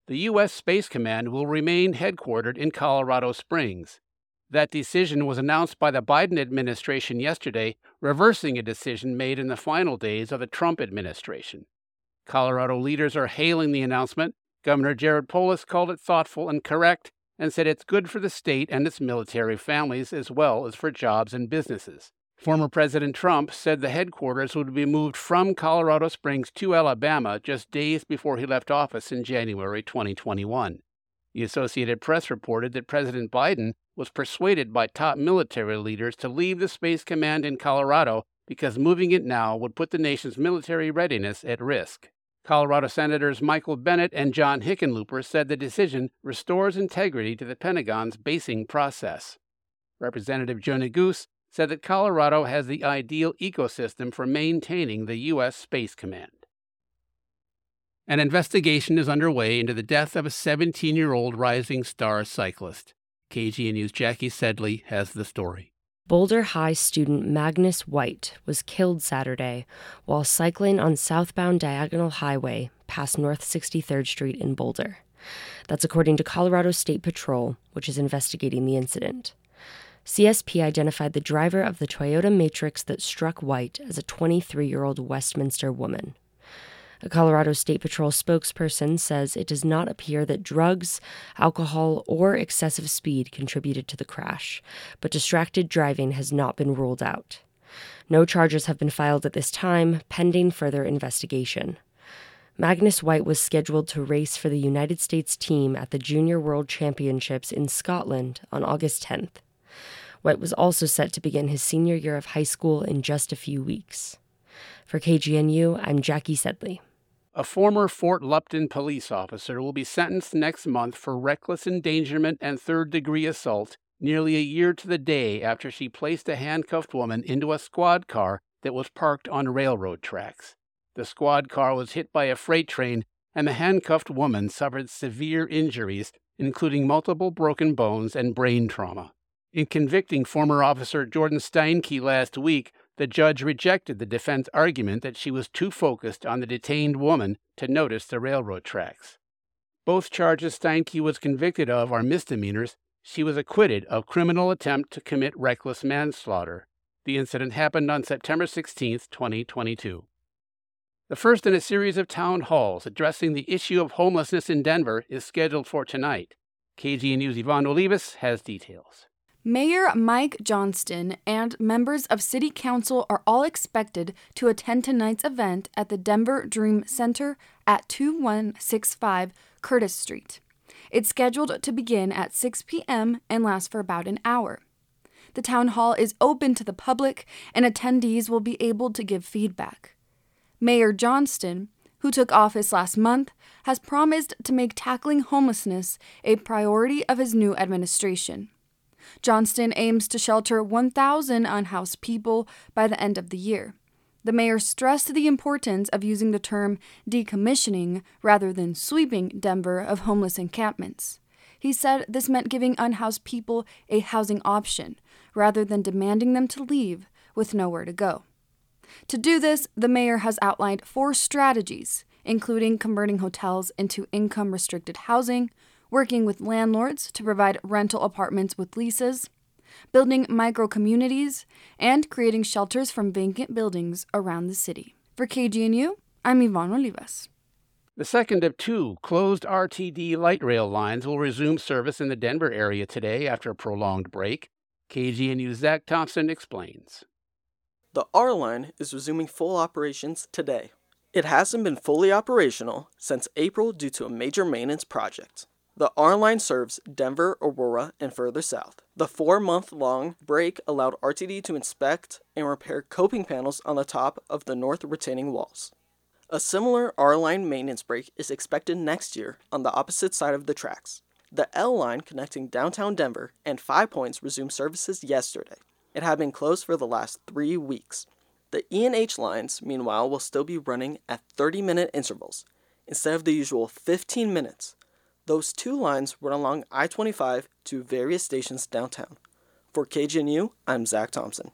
the U.S. Space Command will remain headquartered in Colorado Springs. That decision was announced by the Biden administration yesterday, reversing a decision made in the final days of the Trump administration. Colorado leaders are hailing the announcement. Governor Jared Polis called it thoughtful and correct and said it's good for the state and its military families as well as for jobs and businesses. Former President Trump said the headquarters would be moved from Colorado Springs to Alabama just days before he left office in January 2021. The Associated Press reported that President Biden was persuaded by top military leaders to leave the Space Command in Colorado because moving it now would put the nation's military readiness at risk. Colorado Senators Michael Bennet and John Hickenlooper said the decision restores integrity to the Pentagon's basing process. Representative Joe Neguse said that Colorado has the ideal ecosystem for maintaining the U.S. Space Command. An investigation is underway into the death of a 17-year-old rising star cyclist. KGNU's Jackie Sedley has the story. Boulder High student Magnus White was killed Saturday while cycling on southbound Diagonal Highway past North 63rd Street in Boulder. That's according to Colorado State Patrol, which is investigating the incident. CSP identified the driver of the Toyota Matrix that struck White as a 23-year-old Westminster woman. A Colorado State Patrol spokesperson says it does not appear that drugs, alcohol, or excessive speed contributed to the crash, but distracted driving has not been ruled out. No charges have been filed at this time, pending further investigation. Magnus White was scheduled to race for the United States team at the Junior World Championships in Scotland on August 10th. White was also set to begin his senior year of high school in just a few weeks. For KGNU, I'm Jackie Sedley. A former Fort Lupton police officer will be sentenced next month for reckless endangerment and third-degree assault nearly a year to the day after she placed a handcuffed woman into a squad car that was parked on railroad tracks. The squad car was hit by a freight train, and the handcuffed woman suffered severe injuries, including multiple broken bones and brain trauma. In convicting former officer Jordan Steinke last week, the judge rejected the defense argument that she was too focused on the detained woman to notice the railroad tracks. Both charges Steinke was convicted of are misdemeanors. She was acquitted of criminal attempt to commit reckless manslaughter. The incident happened on September 16, 2022. The first in a series of town halls addressing the issue of homelessness in Denver is scheduled for tonight. KGNU's Yvonne Olivas has details. Mayor Mike Johnston and members of City Council are all expected to attend tonight's event at the Denver Dream Center at 2165 Curtis Street. It's scheduled to begin at 6 p.m. and last for about an hour. The town hall is open to the public, and attendees will be able to give feedback. Mayor Johnston, who took office last month, has promised to make tackling homelessness a priority of his new administration. Johnston aims to shelter 1,000 unhoused people by the end of the year. The mayor stressed the importance of using the term decommissioning rather than sweeping Denver of homeless encampments. He said this meant giving unhoused people a housing option rather than demanding them to leave with nowhere to go. To do this, the mayor has outlined 4 strategies, including converting hotels into income-restricted housing, working with landlords to provide rental apartments with leases, building micro-communities, and creating shelters from vacant buildings around the city. For KGNU, I'm Yvonne Olivas. The second of 2 closed RTD light rail lines will resume service in the Denver area today after a prolonged break. KGNU's Zach Thompson explains. The R line is resuming full operations today. It hasn't been fully operational since April due to a major maintenance project. The R line serves Denver, Aurora, and further south. The 4-month-long break allowed RTD to inspect and repair coping panels on the top of the north retaining walls. A similar R line maintenance break is expected next year on the opposite side of the tracks. The L line connecting downtown Denver and 5 Points resumed services yesterday. It had been closed for the last 3 weeks. The E and H lines, meanwhile, will still be running at 30-minute intervals instead of the usual 15 minutes. Those 2 lines run along I-25 to various stations downtown. For KGNU, I'm Zach Thompson.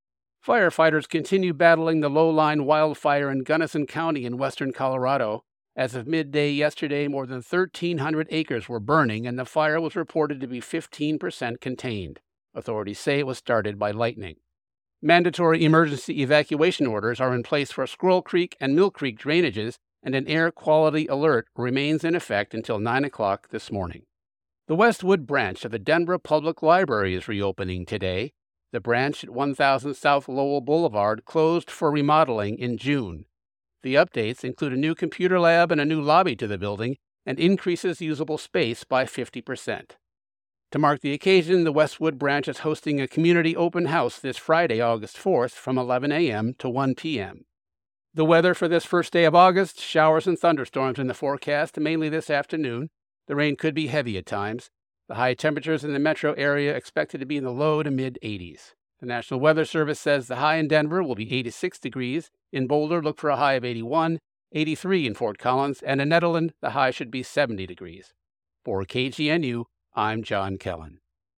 Firefighters continue battling the low-line wildfire in Gunnison County in western Colorado. As of midday yesterday, more than 1,300 acres were burning, and the fire was reported to be 15% contained. Authorities say it was started by lightning. Mandatory emergency evacuation orders are in place for Squirrel Creek and Mill Creek drainages, and an air quality alert remains in effect until 9 o'clock this morning. The Westwood branch of the Denver Public Library is reopening today. The branch at 1000 South Lowell Boulevard closed for remodeling in June. The updates include a new computer lab and a new lobby to the building, and increases usable space by 50%. To mark the occasion, the Westwood branch is hosting a community open house this Friday, August 4th, from 11 a.m. to 1 p.m. The weather for this first day of August: showers and thunderstorms in the forecast, mainly this afternoon. The rain could be heavy at times. The high temperatures in the metro area expected to be in the low to mid-80s. The National Weather Service says the high in Denver will be 86 degrees. In Boulder, look for a high of 81, 83 in Fort Collins, and in Nederland, the high should be 70 degrees. For KGNU, I'm John Kellen.